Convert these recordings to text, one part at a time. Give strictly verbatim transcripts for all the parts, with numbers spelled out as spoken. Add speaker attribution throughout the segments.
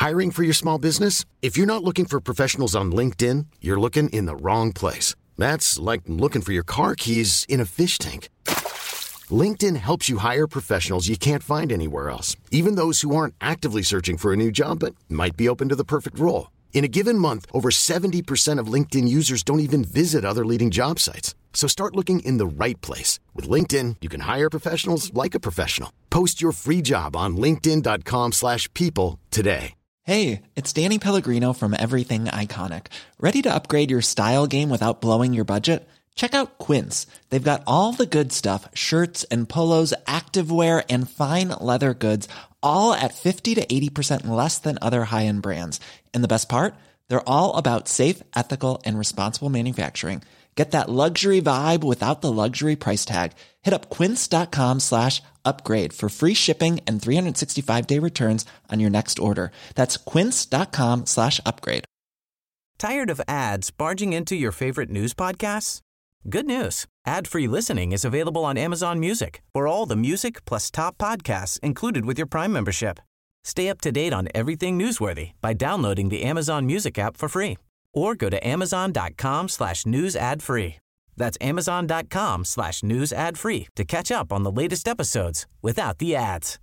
Speaker 1: Hiring for your small business? If you're not looking for professionals on LinkedIn, you're looking in the wrong place. That's like looking for your car keys in a fish tank. LinkedIn helps you hire professionals you can't find anywhere else, even those who aren't actively searching for a new job but might be open to the perfect role. In a given month, over seventy percent of LinkedIn users don't even visit other leading job sites. So start looking in the right place. With LinkedIn, you can hire professionals like a professional. Post your free job on linkedin dot com slash people today.
Speaker 2: Hey, it's Danny Pellegrino from Everything Iconic. Ready to upgrade your style game without blowing your budget? Check out Quince. They've got all the good stuff, shirts and polos, activewear, and fine leather goods, all at fifty to eighty percent less than other high-end brands. And the best part? They're all about safe, ethical, and responsible manufacturing. Get that luxury vibe without the luxury price tag. Hit up quince.com slash upgrade for free shipping and three sixty-five day returns on your next order. That's quince.com slash upgrade.
Speaker 3: Tired of ads barging into your favorite news podcasts? Good news. Ad-free listening is available on Amazon Music for all the music plus top podcasts included with your Prime membership. Stay up to date on everything newsworthy by downloading the Amazon Music app for free or go to amazon.com slash news ad free. That's amazon.com slash news ad free to catch up on the latest episodes without the ads.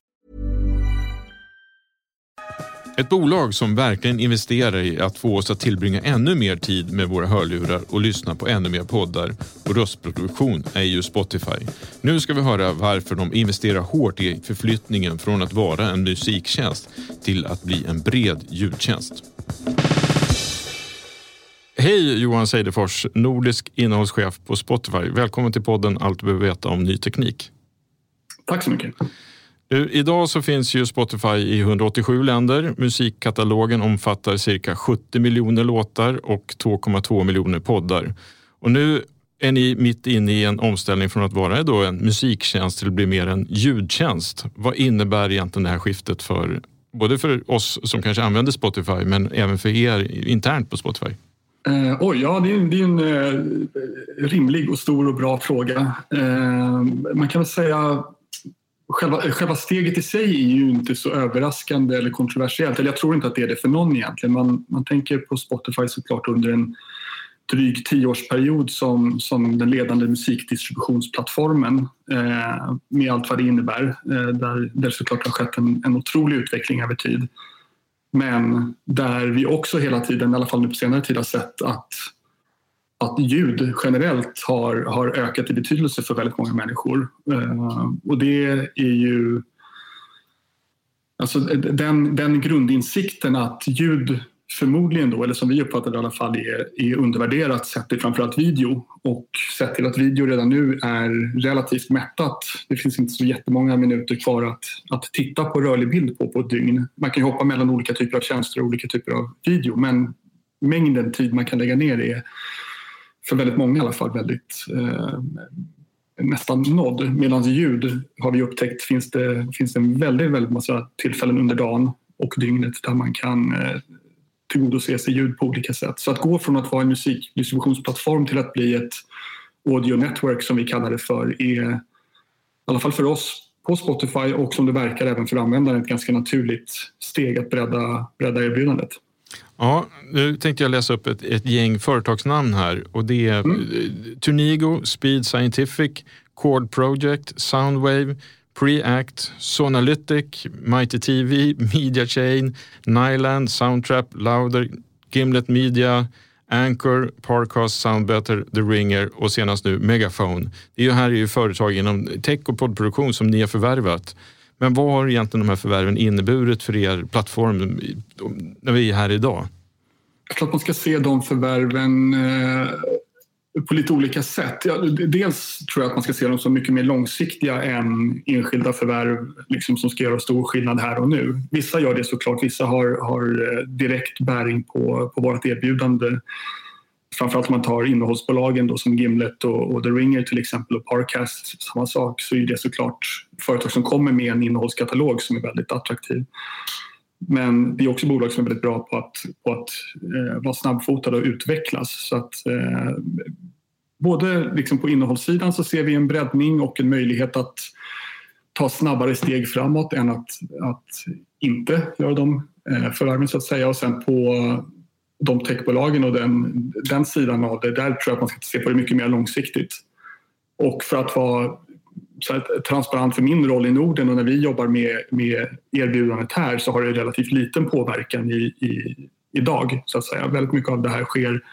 Speaker 4: Ett bolag som verkligen investerar i att få oss att tillbringa ännu mer tid med våra hörlurar och lyssna på ännu mer poddar och röstproduktion är ju Spotify. Nu ska vi höra varför de investerar hårt i förflyttningen från att vara en musiktjänst till att bli en bred ljudtjänst. Hej Johan Seidefors, nordisk innehållschef på Spotify. Välkommen till podden Allt du behöver veta om ny teknik.
Speaker 5: Tack så mycket.
Speaker 4: Idag så finns ju Spotify i hundraåttiosju länder. Musikkatalogen omfattar cirka sjuttio miljoner låtar och två komma två miljoner poddar. Och nu är ni mitt inne i en omställning från att vara då en musiktjänst till att bli mer en ljudtjänst. Vad innebär egentligen det här skiftet för både för oss som kanske använder Spotify men även för er internt på Spotify?
Speaker 5: Uh, oj, ja, det är, det är en uh, rimlig och stor och bra fråga. Uh, man kan väl säga själva, själva steget i sig är ju inte så överraskande eller kontroversiellt. Eller jag tror inte att det är det för någon egentligen. Man, man tänker på Spotify såklart under en dryg tioårsperiod som, som den ledande musikdistributionsplattformen uh, med allt vad det innebär. Uh, där, där såklart har skett en, en otrolig utveckling över tid. Men där vi också hela tiden, i alla fall nu på senare tid, har sett att, att ljud generellt har, har ökat i betydelse för väldigt många människor. Uh, och det är ju alltså den, den grundinsikten att ljud förmodligen då, eller som vi uppfattar det i alla fall, är, är undervärderat sett till framförallt video. Och sett till att video redan nu är relativt mättat. Det finns inte så jättemånga minuter kvar att, att titta på rörlig bild på på ett dygn. Man kan ju hoppa mellan olika typer av tjänster och olika typer av video. Men mängden tid man kan lägga ner är för väldigt många i alla fall väldigt eh, nästan nådd. Medan ljud har vi upptäckt finns det, finns det en väldigt, väldigt massa tillfällen under dagen och dygnet där man kan eh, tillgodose sig ljud på olika sätt. Så att gå från att vara en musikdistributionsplattform till att bli ett audio network som vi kallar det för är i alla fall för oss på Spotify och som det verkar även för användaren ett ganska naturligt steg att bredda, bredda erbjudandet.
Speaker 4: Ja, nu tänkte jag läsa upp ett, ett gäng företagsnamn här och det är mm. Turnigo, Speed Scientific, Chord Project, Soundwave, Preact, Sonalytic, Mighty T V, Media Chain, Nyland, Soundtrap, Louder, Gimlet Media, Anchor, Parcast, Soundbetter, The Ringer och senast nu Megaphone. Det är ju här är ju företag inom tech och poddproduktion som ni har förvärvat. Men vad har egentligen de här förvärven inneburit för er plattform när vi är här idag?
Speaker 5: Jag tror att man ska se de förvärven eh, på lite olika sätt. Ja, dels tror jag att man ska se dem som mycket mer långsiktiga än enskilda förvärv liksom, som ska göra stor skillnad här och nu. Vissa gör det såklart, vissa har, har direkt bäring på, på vårt erbjudande. Framförallt om man tar innehållsbolagen då, som Gimlet och, och The Ringer till exempel och Parcast, samma sak, så är det såklart företag som kommer med en innehållskatalog som är väldigt attraktiv. Men det är också bolag som är väldigt bra på att, på att eh, vara snabbfotade och utvecklas. Så att, eh, både liksom på innehållssidan så ser vi en breddning och en möjlighet att ta snabbare steg framåt än att, att inte göra de eh, förvärven så att säga. Och sen på de techbolagen och den, den sidan av det, där tror jag att man ska se på det mycket mer långsiktigt. Och för att vara så här, transparent för min roll i Norden och när vi jobbar med, med erbjudandet här så har det relativt liten påverkan i, i, idag så att säga. Väldigt mycket av det här sker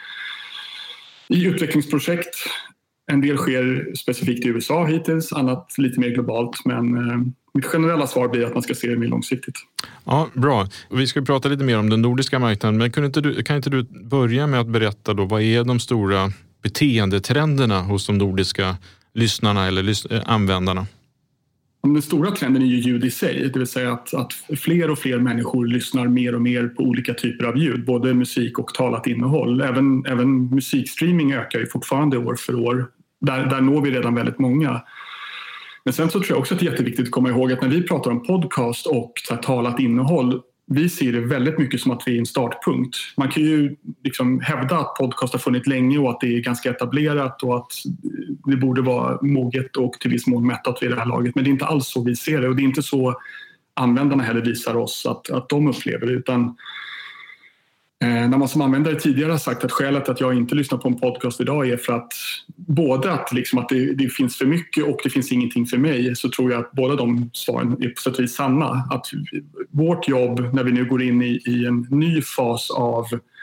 Speaker 5: i utvecklingsprojekt. En del sker specifikt i U S A hittills, annat lite mer globalt. Men eh, mitt generella svar blir att man ska se det mer långsiktigt.
Speaker 4: Ja, bra. Vi ska prata lite mer om den nordiska marknaden. Men kan inte du, kan inte du börja med att berätta då, vad är de stora beteendetrenderna hos de nordiska lyssnarna eller lys- användarna?
Speaker 5: Den stora trenden är ju ljud i sig, det vill säga att, att fler och fler människor lyssnar mer och mer på olika typer av ljud, både musik och talat innehåll. Även, även musikstreaming ökar ju fortfarande år för år. Där, där når vi redan väldigt många. Men sen så tror jag också att det är jätteviktigt att komma ihåg att när vi pratar om podcast och så här, talat innehåll, vi ser det väldigt mycket som att vi är en startpunkt. Man kan ju liksom hävda att podcast har funnits länge och att det är ganska etablerat och att det borde vara moget och till viss mån mättat vid det här laget. Men det är inte alls så vi ser det och det är inte så användarna heller visar oss att, att de upplever det. Utan eh, när man som användare tidigare har sagt att skälet att jag inte lyssnar på en podcast idag är för att både att, liksom, att det, det finns för mycket och det finns ingenting för mig, så tror jag att båda de svaren är på sätt och vis sanna. Att vårt jobb när vi nu går in i, i en ny fas av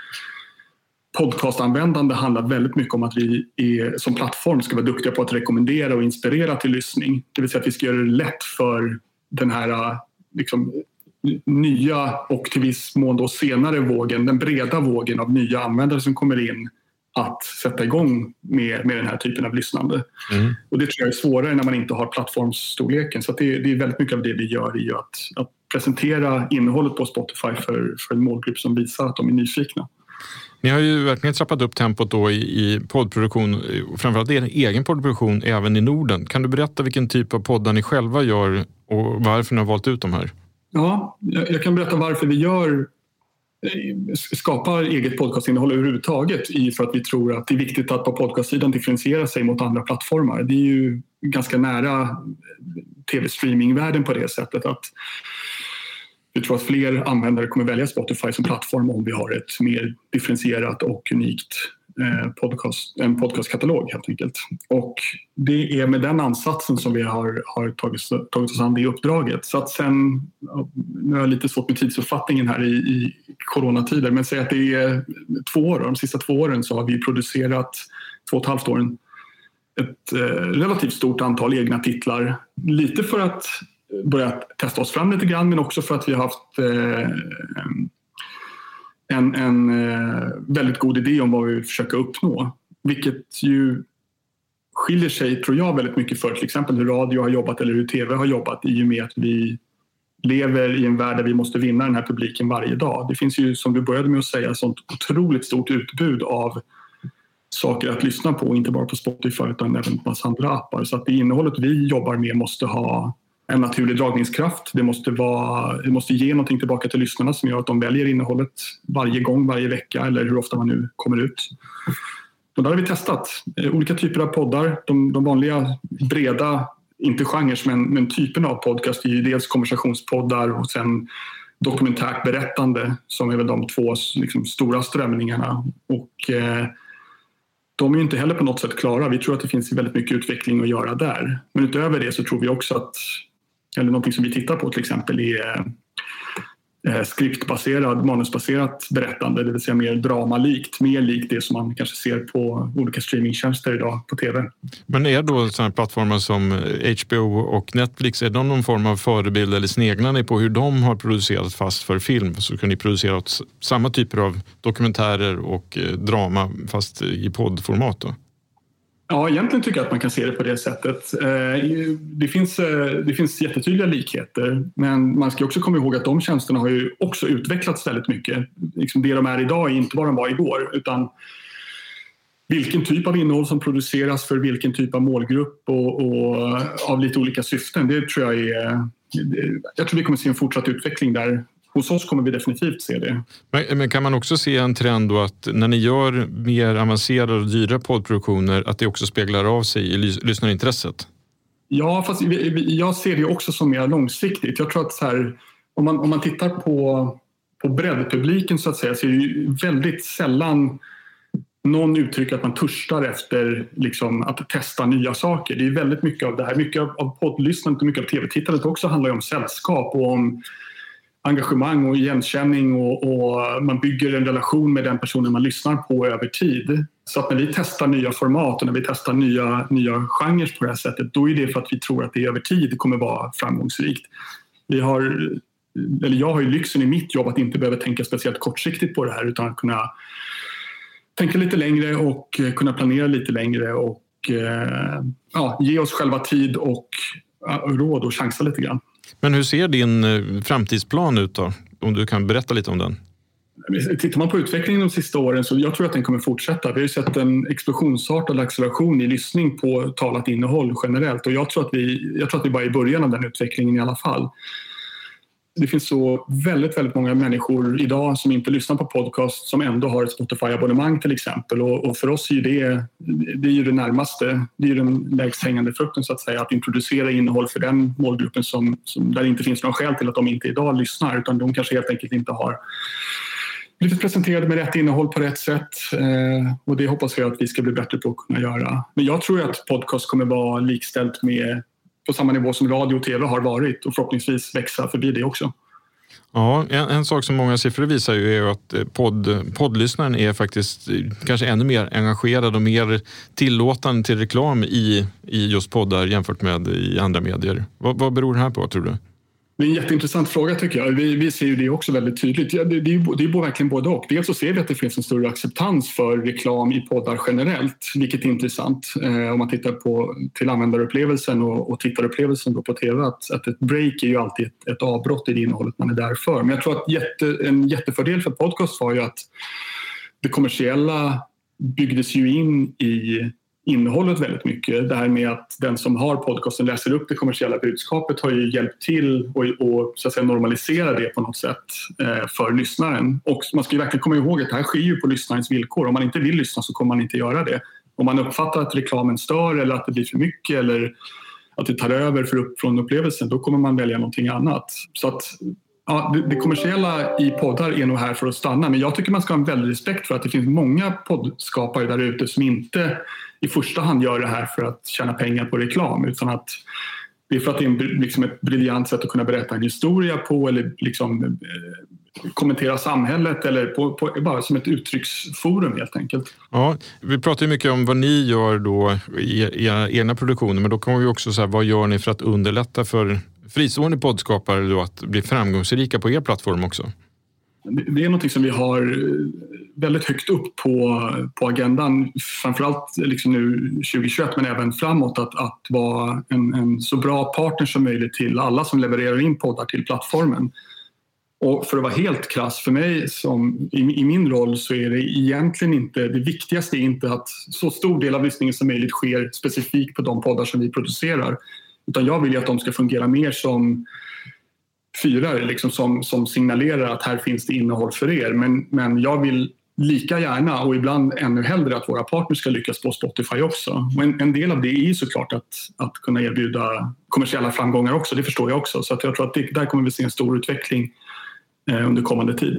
Speaker 5: podcastanvändande handlar väldigt mycket om att vi är, som plattform ska vara duktiga på att rekommendera och inspirera till lyssning. Det vill säga att vi ska göra det lätt för den här liksom, nya och till viss mån då senare vågen, den breda vågen av nya användare som kommer in att sätta igång med, med den här typen av lyssnande. Mm. Och det tror jag är svårare när man inte har plattformsstorleken. Så att det, det är väldigt mycket av det vi gör i att, att presentera innehållet på Spotify för, för en målgrupp som visar att de är nyfikna.
Speaker 4: Ni har ju verkligen trappat upp tempot då i, i poddproduktion, framförallt er egen poddproduktion även i Norden. Kan du berätta vilken typ av poddar ni själva gör och varför ni har valt ut de här?
Speaker 5: Ja, jag kan berätta varför vi gör skapar eget podcastinnehåll överhuvudtaget i för att vi tror att det är viktigt att på podcastsidan differentiera sig mot andra plattformar. Det är ju ganska nära tv-streamingvärlden på det sättet att vi tror att fler användare kommer välja Spotify som plattform om vi har ett mer differentierat och unikt podcast, en podcastkatalog helt enkelt. Och det är med den ansatsen som vi har, har tagit, tagit oss an det uppdraget. Så att sen, nu har jag lite svårt med tidsuppfattningen här i, i coronatider, men säg att det är två år, de sista två åren så har vi producerat, två och ett halvt åren, ett eh, relativt stort antal egna titlar. Lite för att börja testa oss fram lite grann, men också för att vi har haft eh, En, en eh, väldigt god idé om vad vi vill försöka uppnå. Vilket ju skiljer sig, tror jag, väldigt mycket för till exempel hur radio har jobbat eller hur tv har jobbat i och med att vi lever i en värld där vi måste vinna den här publiken varje dag. Det finns ju, som du började med att säga, sånt otroligt stort utbud av saker att lyssna på, inte bara på Spotify utan även på massa andra appar. Så att det innehållet vi jobbar med måste ha en naturlig dragningskraft. Det måste, vara, det måste ge någonting tillbaka till lyssnarna som gör att de väljer innehållet varje gång, varje vecka eller hur ofta man nu kommer ut. Och där har vi testat olika typer av poddar. De, de vanliga breda, inte genrer, men, men typen av podcast är ju dels konversationspoddar och sen dokumentärt berättande som är väl de två liksom, stora strömningarna. Och eh, de är ju inte heller på något sätt klara. Vi tror att det finns väldigt mycket utveckling att göra där. Men utöver det så tror vi också att, eller någonting som vi tittar på till exempel är eh, skriptbaserad, manusbaserat berättande, det vill säga mer dramalikt, mer likt det som man kanske ser på olika streamingtjänster idag på tv.
Speaker 4: Men är då sådana plattformar som H B O och Netflix, är de någon form av förebild eller sneglar ni på hur de har producerat fast för film, så kan ni producera samma typer av dokumentärer och eh, drama fast i poddformat då?
Speaker 5: Ja, egentligen tycker jag att man kan se det på det sättet. Det finns, det finns jättetydliga likheter, men man ska också komma ihåg att de tjänsterna har ju också utvecklats väldigt mycket. Liksom det de är idag är inte vad de var igår, utan vilken typ av innehåll som produceras för vilken typ av målgrupp och, och av lite olika syften. Det tror jag är... Jag tror vi kommer se en fortsatt utveckling där. Hos oss kommer vi definitivt se det.
Speaker 4: Men, men kan man också se en trend då att när ni gör mer avancerade och dyra poddproduktioner att det också speglar av sig i lys- lyssnarintresset?
Speaker 5: Ja, fast jag ser det också som mer långsiktigt. Jag tror att så här, om, man, om man tittar på, på breddpubliken så att säga så är det ju väldigt sällan någon uttrycker att man törstar efter liksom, att testa nya saker. Det är väldigt mycket av det här. Mycket av, av poddlyssnandet och mycket av tv-tittandet också handlar ju om sällskap och om engagemang och igenkänning och, och man bygger en relation med den personen man lyssnar på över tid. Så att när vi testar nya format och när vi testar nya, nya genrer på det här sättet, då är det för att vi tror att det över tid kommer vara framgångsrikt. Vi har, eller jag har ju lyxen i mitt jobb att inte behöva tänka speciellt kortsiktigt på det här utan att kunna tänka lite längre och kunna planera lite längre och ja, ge oss själva tid och råd och chansa lite grann.
Speaker 4: Men hur ser din framtidsplan ut då? Om du kan berätta lite om den.
Speaker 5: Tittar man på utvecklingen de sista åren så jag tror att den kommer fortsätta. Vi har ju sett en explosionsartad acceleration i lyssning på talat innehåll generellt och jag tror att vi, jag tror att vi bara är i början av den utvecklingen i alla fall. Det finns så väldigt, väldigt många människor idag som inte lyssnar på podcast som ändå har ett Spotify-abonnemang till exempel. Och, och för oss är det, det är ju det närmaste, det är ju den lägst hängande frukten så att säga. Att introducera innehåll för den målgruppen som, som, där det inte finns någon skäl till att de inte idag lyssnar. Utan de kanske helt enkelt inte har blivit presenterade med rätt innehåll på rätt sätt. Eh, och det hoppas jag att vi ska bli bättre på att kunna göra. Men jag tror att podcast kommer vara likställt med på samma nivå som radio och tv har varit och förhoppningsvis växa förbi det också.
Speaker 4: Ja, en, en sak som många siffror visar ju är att podd, poddlyssnaren är faktiskt kanske ännu mer engagerad och mer tillåtande till reklam i, i just poddar jämfört med i andra medier. Vad, vad beror det här på, tror du?
Speaker 5: Det är en jätteintressant fråga tycker jag. Vi, vi ser ju det också väldigt tydligt. Ja, det, det, är, det är verkligen både och. Dels så ser vi att det finns en större acceptans för reklam i poddar generellt, vilket är intressant. Eh, om man tittar på till användarupplevelsen och, och tittarupplevelsen då på tv, att, att ett break är ju alltid ett, ett avbrott i det innehållet man är där för. Men jag tror att jätte, en jättefördel för podcast var ju att det kommersiella byggdes ju in i innehållet väldigt mycket. Det här med att den som har podcasten läser upp det kommersiella budskapet har ju hjälpt till och, och så att säga normalisera det på något sätt eh, för lyssnaren. Och man ska ju verkligen komma ihåg att det här sker ju på lyssnarens villkor. Om man inte vill lyssna så kommer man inte göra det. Om man uppfattar att reklamen stör eller att det blir för mycket eller att det tar över för upp, från upplevelsen, då kommer man välja någonting annat. Så att ja, det, det kommersiella i poddar är nog här för att stanna. Men jag tycker man ska ha en väldig respekt för att det finns många poddskapare där ute som inte i första hand gör det här för att tjäna pengar på reklam, utan att det är för att det är en, liksom ett briljant sätt att kunna berätta en historia på eller liksom, eh, kommentera samhället eller på, på, bara som ett uttrycksforum helt enkelt.
Speaker 4: Ja, vi pratar ju mycket om vad ni gör då i era egna produktioner, men då kommer vi också säga vad gör ni för att underlätta för fristående poddskapare då att bli framgångsrika på er plattform också?
Speaker 5: Det är något som vi har väldigt högt upp på, på agendan, framförallt liksom nu tjugohundratjugoett men även framåt, att, att vara en, en så bra partner som möjligt till alla som levererar in poddar till plattformen. Och för att vara helt krass för mig som, i, i min roll så är det egentligen inte, det viktigaste är inte att så stor del av lyssningen som möjligt sker specifikt på de poddar som vi producerar, utan jag vill ju att de ska fungera mer som fyrare liksom som, som signalerar att här finns det innehåll för er. Men, men jag vill lika gärna och ibland ännu hellre att våra partners ska lyckas på Spotify också. Och en, en del av det är ju såklart att, att kunna erbjuda kommersiella framgångar också. Det förstår jag också. Så att jag tror att det, där kommer vi se en stor utveckling eh, under kommande tid.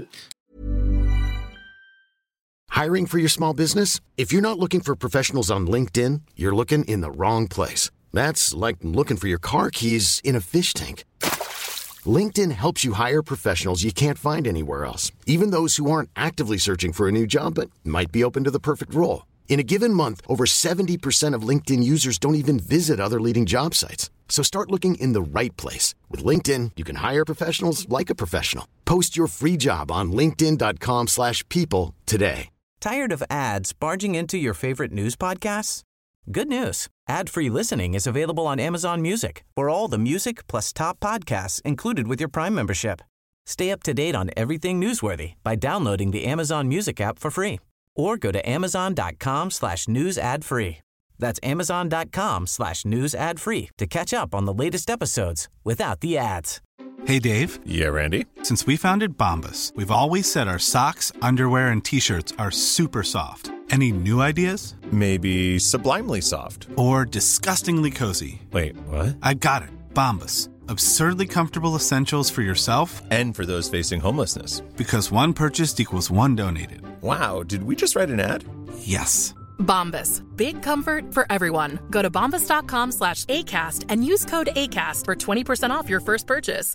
Speaker 1: Hiring for your small business? If you're not looking for professionals on LinkedIn, you're looking in the wrong place. That's like looking for your car keys in a fish tank. LinkedIn helps you hire professionals you can't find anywhere else, even those who aren't actively searching for a new job but might be open to the perfect role. In a given month, over seventy percent of LinkedIn users don't even visit other leading job sites. So start looking in the right place. With LinkedIn, you can hire professionals like a professional. Post your free job on linkedin dot com slash people today.
Speaker 3: Tired of ads barging into your favorite news podcasts? Good news. Ad-free listening is available on Amazon Music for all the music plus top podcasts included with your Prime membership. Stay up to date on everything newsworthy by downloading the Amazon Music app for free or go to amazon dot com slash news ad free. That's amazon dot com slash news ad free to catch up on the latest episodes without the ads.
Speaker 6: Hey, Dave.
Speaker 7: Yeah, Randy.
Speaker 6: Since we founded Bombas, we've always said our socks, underwear, and T-shirts are super soft. Any new ideas?
Speaker 7: Maybe sublimely soft.
Speaker 6: Or disgustingly cozy.
Speaker 7: Wait, what?
Speaker 6: I got it. Bombas. Absurdly comfortable essentials for yourself
Speaker 7: and for those facing homelessness.
Speaker 6: Because one purchased equals one donated.
Speaker 7: Wow, did we just write an ad?
Speaker 6: Yes.
Speaker 8: Bombas. Big comfort for everyone. Go to bombas.com slash ACAST and use code ACAST for twenty percent off your first purchase.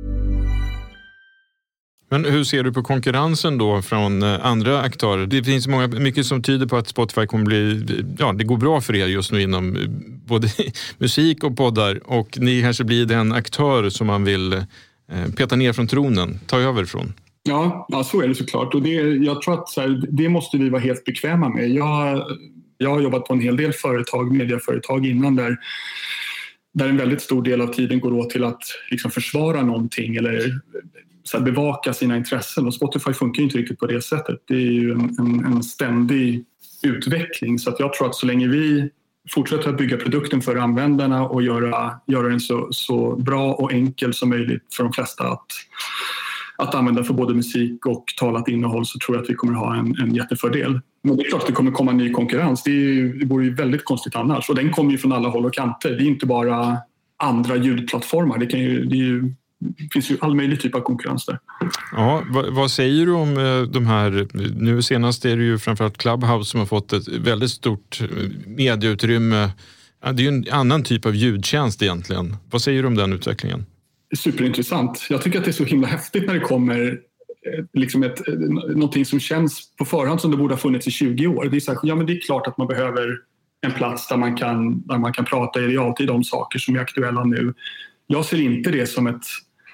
Speaker 4: Men hur ser du på konkurrensen då från andra aktörer? Det finns många, mycket som tyder på att Spotify kommer bli, ja, det går bra för er just nu inom både musik och poddar, och ni kanske blir den aktör som man vill eh, peta ner från tronen, ta över från.
Speaker 5: Ja, ja, så är det såklart. Och det, jag tror att så här, det måste vi vara helt bekväma med. Jag, jag har jobbat på en hel del företag, medieföretag innan, där, där en väldigt stor del av tiden går åt till att liksom försvara någonting eller så här, bevaka sina intressen. Och Spotify funkar ju inte riktigt på det sättet. Det är ju en, en, en ständig utveckling. Så att jag tror att så länge vi fortsätter att bygga produkten för användarna och göra, göra den så, så bra och enkel som möjligt för de flesta att att använda för både musik och talat innehåll, så tror jag att vi kommer ha en, en jättefördel. Men det är klart att det kommer komma ny konkurrens. Det, är ju, det vore ju väldigt konstigt annars. Och den kommer ju från alla håll och kanter. Det är inte bara andra ljudplattformar. Det, kan ju, det, är ju, det finns ju all möjlig typ av konkurrens där.
Speaker 4: Ja, vad, vad säger du om de här... Nu senast är det ju framförallt Clubhouse som har fått ett väldigt stort medieutrymme. Det är ju en annan typ av ljudtjänst egentligen. Vad säger du om den utvecklingen?
Speaker 5: Superintressant. Jag tycker att det är så himla häftigt när det kommer liksom ett, någonting som känns på förhand som det borde ha funnits i tjugo år. Det är, så här, ja, men det är klart att man behöver en plats där man, kan, där man kan prata i realtid om saker som är aktuella nu. Jag ser inte det som ett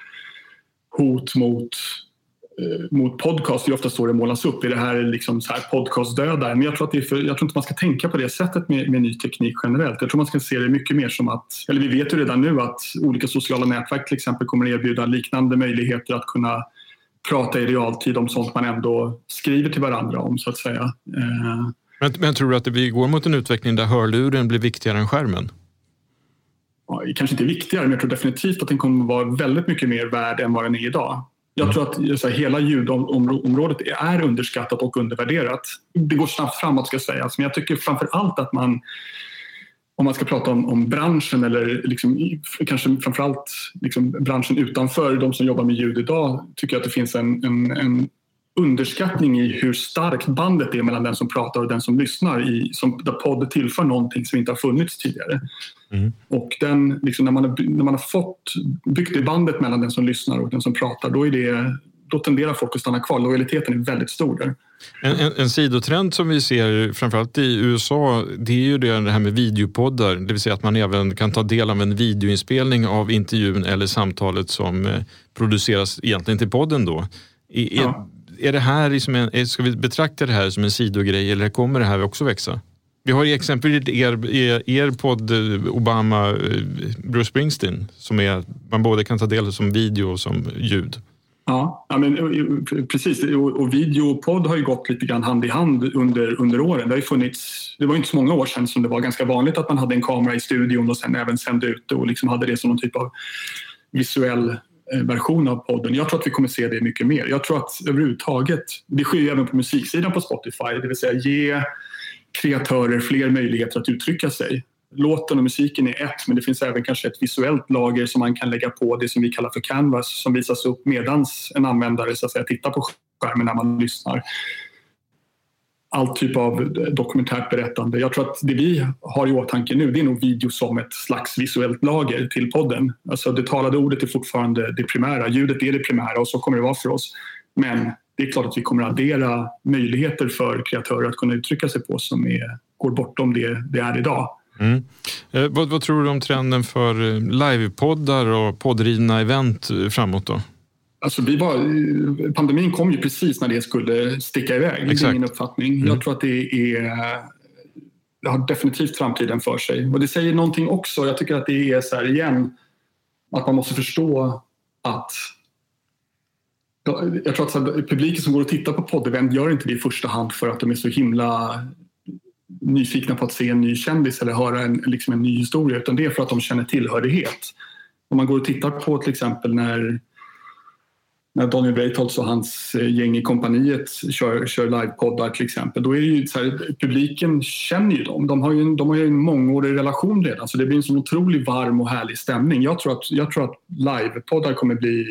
Speaker 5: hot mot, eh, mot podcast. Det är ofta så det målas upp. Är det här liksom så här podcastdödare? Men jag tror, att det är för, jag tror inte man ska tänka på det sättet med, med ny teknik generellt. Jag tror man ska se det mycket mer som att, eller vi vet ju redan nu att olika sociala nätverk till exempel kommer att erbjuda liknande möjligheter att kunna prata i realtid om sånt man ändå skriver till varandra om, så att säga. Eh.
Speaker 4: Men, men tror du att det går mot en utveckling där hörluren blir viktigare än skärmen?
Speaker 5: Ja, kanske inte viktigare, men jag tror definitivt att den kommer att vara väldigt mycket mer värd än vad den är idag. Jag tror att så här, hela ljudområdet är underskattat och undervärderat. Det går snabbt framåt, ska sägas, men jag tycker framför allt att man, om man ska prata om, om branschen eller liksom, kanske framförallt liksom branschen utanför, de som jobbar med ljud idag, tycker jag att det finns en, en, en underskattning i hur starkt bandet är mellan den som pratar och den som lyssnar, i, som, där podd tillför någonting som inte har funnits tidigare. Mm. Och den, liksom, när, man har, när man har fått byggt det bandet mellan den som lyssnar och den som pratar, då, är det, då tenderar folk att stanna kvar. Lojaliteten är väldigt stor där.
Speaker 4: En, en, en sidotrend som vi ser framförallt i U S A, det är ju det, det här med videopoddar. Det vill säga att man även kan ta del av en videoinspelning av intervjun eller samtalet som eh, produceras egentligen till podden då. I, ja. är, är det här liksom en, ska vi betrakta det här som en sidogrej, eller kommer det här också växa? Vi har exempelvis er, er, er podd Obama Bruce Springsteen, som är, man både kan ta del av som video och som ljud.
Speaker 5: Ja, ja men, precis. Och, och video och podd har ju gått lite grann hand i hand under, under åren. Det har ju funnits, det var inte så många år sedan som det var ganska vanligt att man hade en kamera i studion och sen även sände ut det och liksom hade det som någon typ av visuell version av podden. Jag tror att vi kommer se det mycket mer. Jag tror att överhuvudtaget, det sker ju även på musiksidan på Spotify, det vill säga ge kreatörer fler möjligheter att uttrycka sig. Låten och musiken är ett, men det finns även kanske ett visuellt lager som man kan lägga på, det som vi kallar för canvas, som visas upp medans en användare så att säga tittar på skärmen när man lyssnar. All typ av dokumentärt berättande. Jag tror att det vi har i åtanke nu, det är nog video som ett slags visuellt lager till podden. Alltså det talade ordet är fortfarande det primära, ljudet är det primära och så kommer det vara för oss. Men det är klart att vi kommer att addera möjligheter för kreatörer att kunna uttrycka sig på som är, går bortom det det är idag.
Speaker 4: Mm. Eh, vad, vad tror du om trenden för livepoddar och poddrivna event framåt då?
Speaker 5: Alltså vi var, pandemin kom ju precis när det skulle sticka iväg. Exakt. Det är min uppfattning. Mm. Jag tror att det är, det har definitivt framtiden för sig. Och det säger någonting också. Jag tycker att det är så här igen, att man måste förstå att jag tror att så här, publiken som går och tittar på poddevent gör inte det i första hand för att de är så himla nyfikna på att se en ny kändis eller höra en, liksom en ny historia, utan det är för att de känner tillhörighet. Om man går och tittar på till exempel när när Daniel Breitholtz och hans gäng i kompaniet kör, kör livepoddar till exempel, då är det ju så här, publiken känner ju dem. De har ju, en, de har ju en mångårig relation redan, så det blir en sån otroligt varm och härlig stämning. Jag tror att, jag tror att livepoddar kommer bli,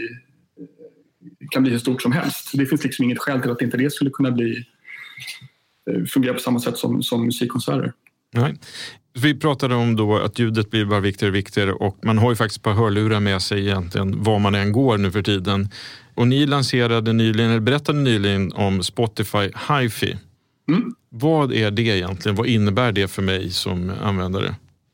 Speaker 5: kan bli hur stort som helst. Det finns liksom inget skäl till att inte det skulle kunna bli, fungera på samma sätt som, som musikkonserter.
Speaker 4: Nej. Vi pratade om då att ljudet blir bara viktigare och viktigare, och man har ju faktiskt på hörlurar med sig egentligen var man än går nu för tiden. Och ni lanserade nyligen, eller berättade nyligen om Spotify Hi-Fi. Mm. Vad är det egentligen? Vad innebär det för mig som användare?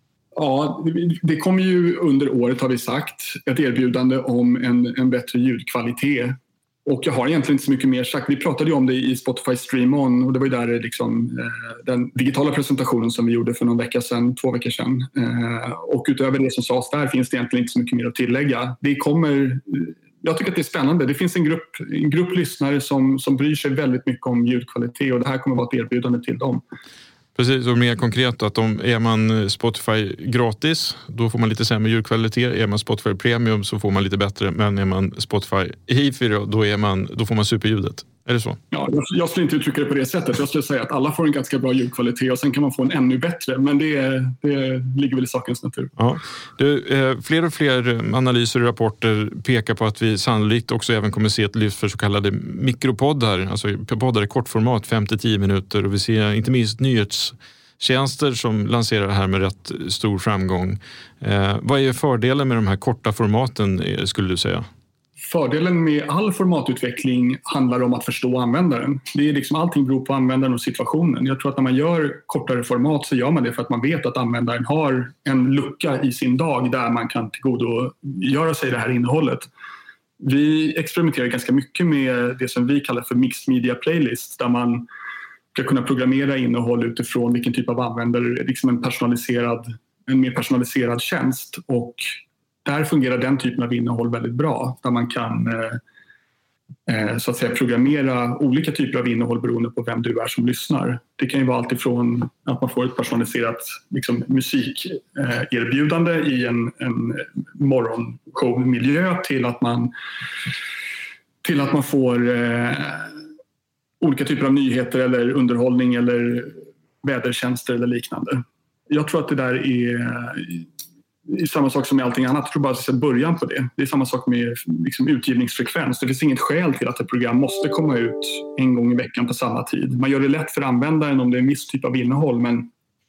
Speaker 5: Ja, det kommer ju under året, har vi sagt, ett erbjudande om en, en bättre ljudkvalitet. Och jag har egentligen inte så mycket mer sagt. Vi pratade ju om det i Spotify Stream On, och det var ju där liksom, eh, den digitala presentationen som vi gjorde för någon vecka sedan, två veckor sedan. Eh, och utöver det som sades där finns det egentligen inte så mycket mer att tillägga. Det kommer, jag tycker att det är spännande. Det finns en grupp, en grupp lyssnare som, som bryr sig väldigt mycket om ljudkvalitet, och det här kommer vara ett erbjudande till dem.
Speaker 4: Precis, och mer konkret att om är man Spotify gratis, då får man lite sämre ljudkvalitet. Är man Spotify Premium så får man lite bättre, men är man Spotify Hi-Fi då, är man, då får man superljudet. Är det så?
Speaker 5: Ja, jag skulle inte uttrycka det på det sättet. Jag skulle säga att alla får en ganska bra ljudkvalitet, och sen kan man få en ännu bättre. Men det, det ligger väl i sakens natur.
Speaker 4: Ja. Du, eh, fler och fler analyser och rapporter pekar på att vi sannolikt också även kommer se ett lyft för så kallade mikropoddar. Alltså poddar i kortformat, fem till tio minuter. Och vi ser inte minst nyhetstjänster som lanserar det här med rätt stor framgång. Eh, vad är fördelen med de här korta formaten, skulle du säga?
Speaker 5: Fördelen med all formatutveckling handlar om att förstå användaren. Det är liksom, allting beror på användaren och situationen. Jag tror att när man gör kortare format så gör man det för att man vet att användaren har en lucka i sin dag där man kan tillgodogöra sig det här innehållet. Vi experimenterar ganska mycket med det som vi kallar för mixed media playlists, där man ska kunna programmera innehåll utifrån vilken typ av användare, liksom en personaliserad, en mer personaliserad tjänst. Och där fungerar den typen av innehåll väldigt bra, där man kan eh, så att säga programmera olika typer av innehåll beroende på vem du är som lyssnar. Det kan ju vara allt ifrån att man får ett personaliserat liksom, musikerbjudande eh, i en, en morgonshowmiljö till att man, till att man får eh, olika typer av nyheter eller underhållning eller vädertjänster eller liknande. Jag tror att det där är... Det är samma sak som med allting annat. Jag tror bara att jag början på det. Det är samma sak med liksom, utgivningsfrekvens. Det finns inget skäl till att ett program måste komma ut en gång i veckan på samma tid. Man gör det lätt för användaren om det är en viss typ av innehåll, men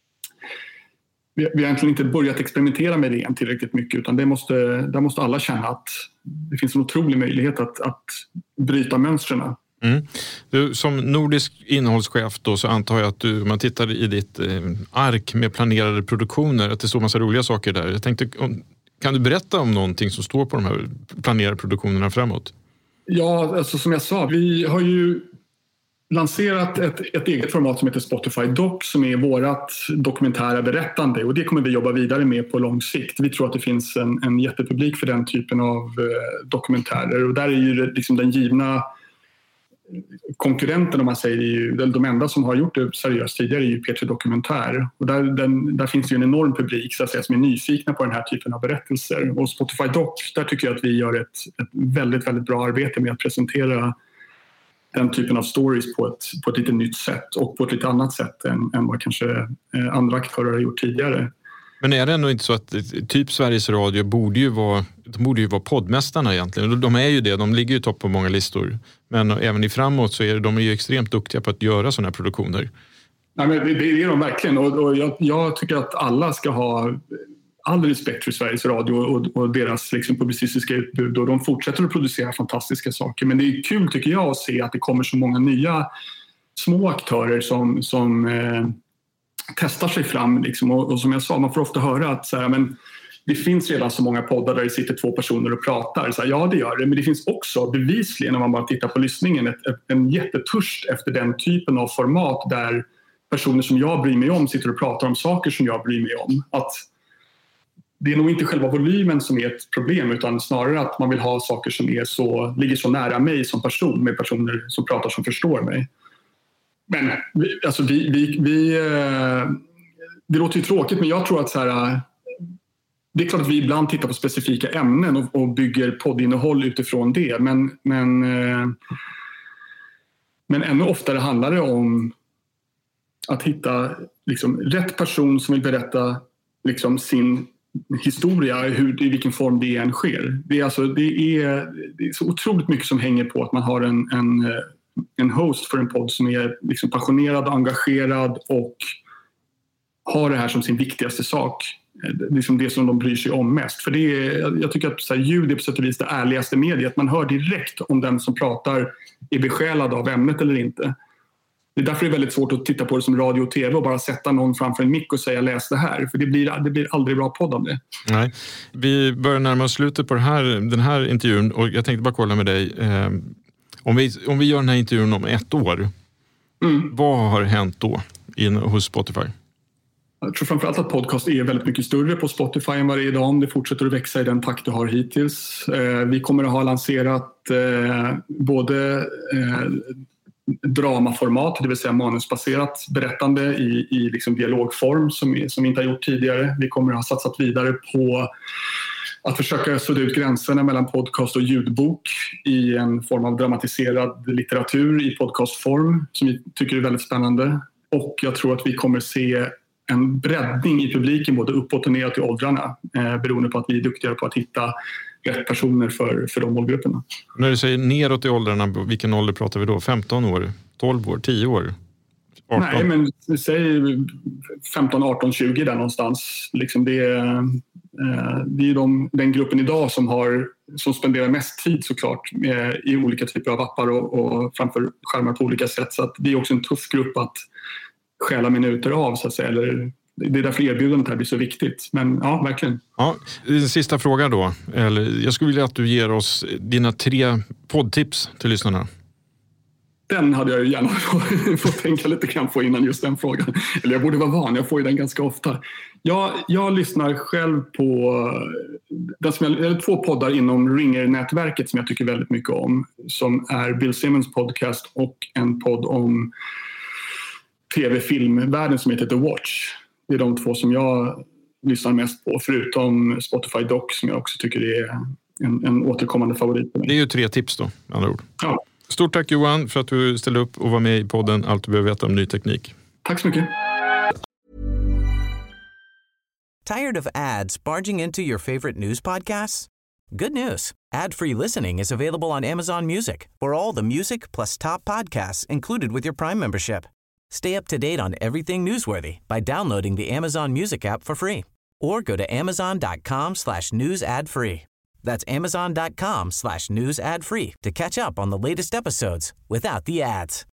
Speaker 5: vi, vi har egentligen inte börjat experimentera med det än tillräckligt mycket, utan det måste, där måste alla känna att det finns en otrolig möjlighet att, att bryta mönstren.
Speaker 4: Mm. Du, som nordisk innehållschef då, så antar jag att du, om man tittar i ditt eh, ark med planerade produktioner, att det står massa roliga saker där. Jag tänkte, kan du berätta om någonting som står på de här planerade produktionerna framåt?
Speaker 5: Ja, alltså som jag sa, vi har ju lanserat ett, ett eget format som heter Spotify Doc, som är vårat dokumentära berättande, och det kommer vi jobba vidare med på lång sikt. Vi tror att det finns en, en jättepublik för den typen av eh, dokumentärer, och där är ju liksom den givna konkurrenten, om man säger, är ju, de enda som har gjort det seriöst tidigare är ju P tre Dokumentär, och där, den, där finns det ju en enorm publik så att säga, som är nyfikna på den här typen av berättelser. Och Spotify Doc, där tycker jag att vi gör ett, ett väldigt, väldigt bra arbete med att presentera den typen av stories på ett, på ett lite nytt sätt och på ett lite annat sätt än, än vad kanske andra aktörer har gjort tidigare.
Speaker 4: Men är det ändå inte så att typ Sveriges Radio borde ju vara, de borde ju vara poddmästarna egentligen? De är ju det, de ligger ju topp på många listor. Men även i framåt så är de ju extremt duktiga på att göra sådana här produktioner.
Speaker 5: Nej, men det, det är de verkligen, och, och jag, jag tycker att alla ska ha all respekt för Sveriges Radio och, och deras liksom, publicistiska utbud, och de fortsätter att producera fantastiska saker. Men det är kul, tycker jag, att se att det kommer så många nya små aktörer som, som eh, testar sig fram. Liksom. Och, och som jag sa, man får ofta höra att så här, men det finns redan så många poddar där det sitter två personer och pratar. Så här, ja, det gör det. Men det finns också bevisligen, om man bara tittar på lyssningen, ett, ett, en jättetörst efter den typen av format där personer som jag bryr mig om sitter och pratar om saker som jag bryr mig om. Att det är nog inte själva volymen som är ett problem, utan snarare att man vill ha saker som är så, ligger så nära mig som person, med personer som pratar som förstår mig. Men alltså vi, vi, vi, det låter ju tråkigt, men jag tror att så här, det är klart att vi ibland tittar på specifika ämnen och, och bygger poddinnehåll utifrån det. Men, men, eh, men ännu oftare handlar det om att hitta liksom, rätt person som vill berätta liksom, sin historia, hur, i vilken form det än sker. Det är, alltså, det är, det är så otroligt mycket som hänger på att man har en, en, en host för en podd som är liksom, passionerad, engagerad och har det här som sin viktigaste sak. Liksom det som de bryr sig om mest. För det är, jag tycker att så här, ljud är på sätt och vis det ärligaste mediet. Man hör direkt om den som pratar är besjälad av ämnet eller inte. Det är därför det är väldigt svårt att titta på det som radio och tv och bara sätta någon framför en mick och säga läs det här. För det blir, det blir aldrig bra podd av det.
Speaker 4: Nej. Vi börjar närma oss slutet på det här, den här intervjun och jag tänkte bara kolla med dig. Eh, om, vi, om vi gör den här intervjun om ett år, mm. vad har hänt då in, hos Spotify?
Speaker 5: Jag tror framförallt att podcast är väldigt mycket större på Spotify än vad det är idag om det fortsätter att växa i den takt det har hittills. Eh, vi kommer att ha lanserat eh, både eh, dramaformat, det vill säga manusbaserat berättande i, i liksom dialogform som, som vi inte har gjort tidigare. Vi kommer att ha satsat vidare på att försöka sudda ut gränserna mellan podcast och ljudbok i en form av dramatiserad litteratur i podcastform som vi tycker är väldigt spännande. Och jag tror att vi kommer se en breddning i publiken både uppåt och neråt i åldrarna eh, beroende på att vi är duktigare på att hitta rätt personer för, för de målgrupperna.
Speaker 4: När du säger neråt i åldrarna, vilken ålder pratar vi då? femton år, tolv år, tio år? arton? Nej,
Speaker 5: men säg femton, arton, tjugo där någonstans. Liksom det, är, eh, det är de, den gruppen idag som, har, som spenderar mest tid såklart med, i olika typer av appar och, och framför skärmar på olika sätt. Så att det är också en tuff grupp att stjäla minuter av så att säga. Eller, det är därför erbjudandet här blir så viktigt. Men ja, verkligen.
Speaker 4: Ja, den sista frågan då. Eller, jag skulle vilja att du ger oss dina tre poddtips till lyssnarna.
Speaker 5: Den hade jag ju gärna fått tänka lite grann på innan just den frågan. Eller jag borde vara van, jag får ju den ganska ofta. Jag, jag lyssnar själv på den som jag, eller två poddar inom Ringer-nätverket som jag tycker väldigt mycket om. Som är Bill Simmons podcast och en podd om tv-filmvärlden som heter The Watch. Det är de två som jag lyssnar mest på, förutom Spotify Doc som jag också tycker är en, en återkommande favorit.
Speaker 4: Det är ju tre tips då, med andra ord.
Speaker 5: Ja.
Speaker 4: Stort tack Johan för att du ställde upp och var med i podden Allt du behöver veta om ny teknik.
Speaker 5: Tack så mycket.
Speaker 3: Tired of ads barging into your favorite news podcasts? Good news. Ad-free listening is available on Amazon Music for all the music plus top podcasts included with your Prime membership. Stay up to date on everything newsworthy by downloading the Amazon Music app for free or go to amazon.com slash news ad free. That's amazon.com slash news ad free to catch up on the latest episodes without the ads.